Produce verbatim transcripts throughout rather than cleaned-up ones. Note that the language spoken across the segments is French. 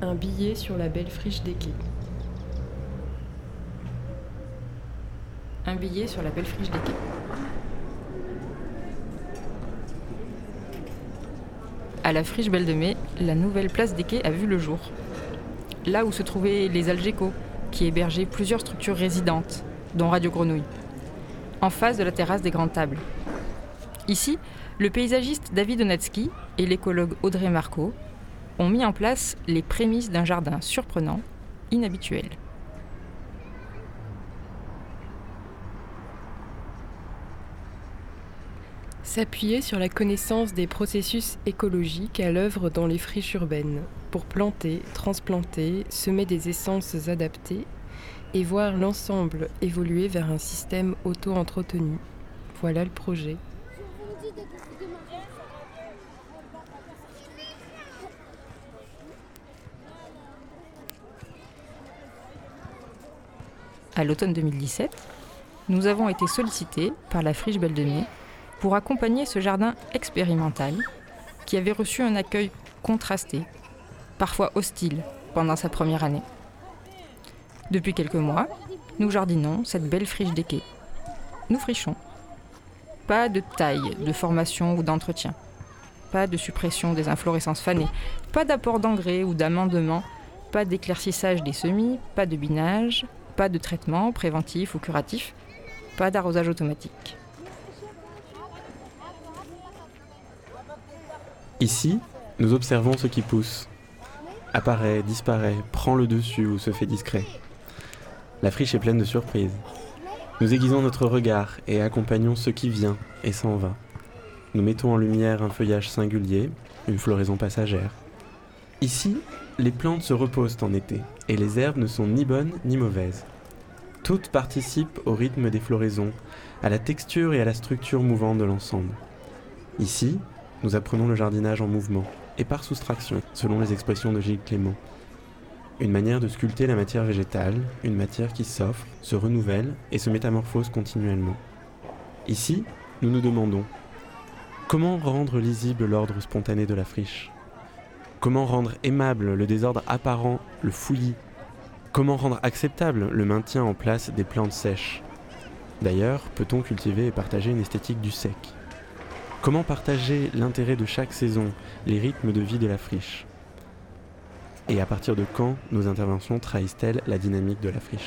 Un billet sur la belle friche des quais. Un billet sur la belle friche des quais. À la friche Belle de Mai, la nouvelle place des quais a vu le jour. Là où se trouvaient les Algeco, qui hébergeaient plusieurs structures résidentes, dont Radio Grenouille, en face de la terrasse des Grandes Tables. Ici, le paysagiste David Onatsky et l'écologue Audrey Marco ont mis en place les prémices d'un jardin surprenant, inhabituel. S'appuyer sur la connaissance des processus écologiques à l'œuvre dans les friches urbaines, pour planter, transplanter, semer des essences adaptées et voir l'ensemble évoluer vers un système auto-entretenu. Voilà le projet. À l'automne deux mille dix-sept, nous avons été sollicités par la friche Belle de Mai pour accompagner ce jardin expérimental qui avait reçu un accueil contrasté, parfois hostile, pendant sa première année. Depuis quelques mois, nous jardinons cette belle friche des quais. Nous frichons. Pas de taille, de formation ou d'entretien. Pas de suppression des inflorescences fanées. Pas d'apport d'engrais ou d'amendement. Pas d'éclaircissage des semis. Pas de binage. Pas de traitement préventif ou curatif. Pas d'arrosage automatique. Ici, nous observons ce qui pousse. Apparaît, disparaît, prend le dessus ou se fait discret. La friche est pleine de surprises. Nous aiguisons notre regard et accompagnons ce qui vient et s'en va. Nous mettons en lumière un feuillage singulier, une floraison passagère. Ici, les plantes se reposent en été et les herbes ne sont ni bonnes ni mauvaises. Toutes participent au rythme des floraisons, à la texture et à la structure mouvante de l'ensemble. Ici, nous apprenons le jardinage en mouvement et par soustraction, selon les expressions de Gilles Clément. Une manière de sculpter la matière végétale, une matière qui s'offre, se renouvelle et se métamorphose continuellement. Ici, nous nous demandons comment rendre lisible l'ordre spontané de la friche ? Comment rendre aimable le désordre apparent, le fouillis ? Comment rendre acceptable le maintien en place des plantes sèches ? D'ailleurs, peut-on cultiver et partager une esthétique du sec ? Comment partager l'intérêt de chaque saison, les rythmes de vie de la friche ? Et à partir de quand nos interventions trahissent-elles la dynamique de la friche ?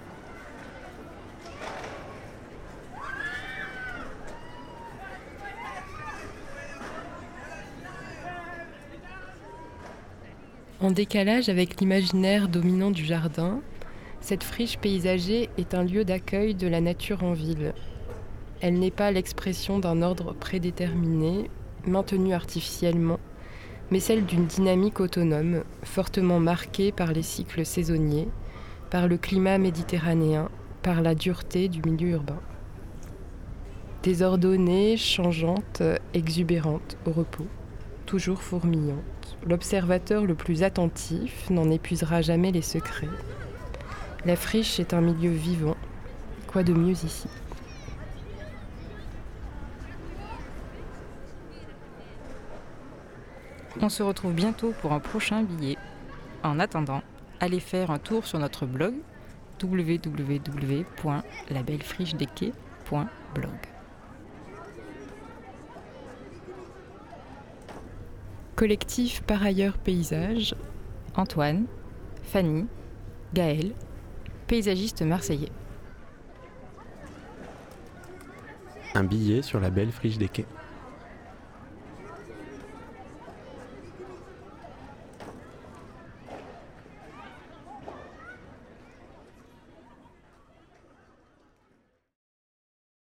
En décalage avec l'imaginaire dominant du jardin, cette friche paysagée est un lieu d'accueil de la nature en ville. Elle n'est pas l'expression d'un ordre prédéterminé, maintenu artificiellement, mais celle d'une dynamique autonome, fortement marquée par les cycles saisonniers, par le climat méditerranéen, par la dureté du milieu urbain. Désordonnée, changeante, exubérante, au repos, toujours fourmillante, l'observateur le plus attentif n'en épuisera jamais les secrets. La friche est un milieu vivant, quoi de mieux ici ? On se retrouve bientôt pour un prochain billet. En attendant, allez faire un tour sur notre blog w w w point la belle friche des quais point blog. Collectif Par ailleurs Paysage, Antoine, Fanny, Gaël, paysagistes marseillais. Un billet sur la belle friche des quais.